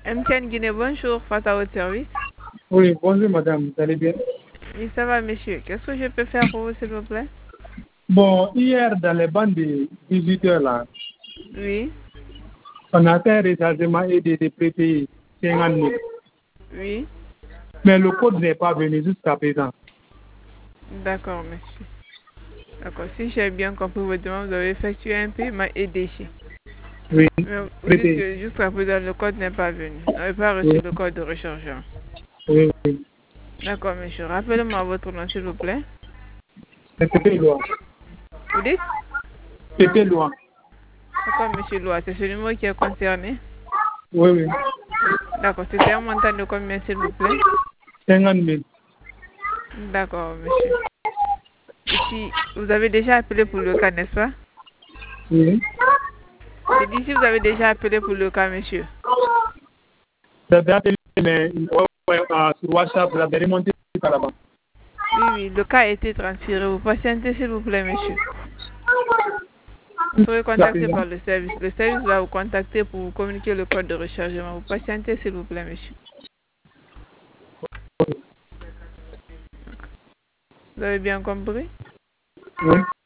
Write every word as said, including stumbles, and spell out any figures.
M T N Guinée, bonjour, face à votre service. Oui, bonjour madame, vous allez bien? Oui, ça va monsieur. Qu'est-ce que je peux faire pour vous, s'il vous plaît? Bon, hier, dans les bandes de dix-huit heures là, Oui, on a fait un rechargement et des prépayés cinquante mille. oui, Mais le code n'est pas venu jusqu'à présent. d'accord monsieur. D'accord, si j'ai bien compris votre demande, vous avez effectué un paiement et déchet. Oui, Mais vous dites prépayé. que jusqu'à présent, le code n'est pas venu. Vous n'avez pas reçu Oui, le code de rechargement. oui, oui. D'accord monsieur. Rappelez-moi votre nom, s'il vous plaît. C'est Pépé Loin. Vous dites? Pépé Loin. D'accord monsieur Loa, c'est ce numéro qui est concerné. Oui, oui. D'accord, c'était un montant de combien, s'il vous plaît? cinquante mille. D'accord monsieur. Et puis, vous avez déjà appelé pour le cas, n'est-ce pas? Oui. J'ai dit si vous avez déjà appelé pour le cas, monsieur. J'ai bien appelé, mais ouais, ouais, euh, sur WhatsApp, vous avez remonté par là-bas. Oui, oui, le cas a été transféré. Vous patientez, s'il vous plaît, monsieur. Vous serez Jusqu'à contacté présent. par le service. Le service va vous contacter pour vous communiquer le code de rechargement. Vous patientez, s'il vous plaît, monsieur. Vous avez bien compris? Oui.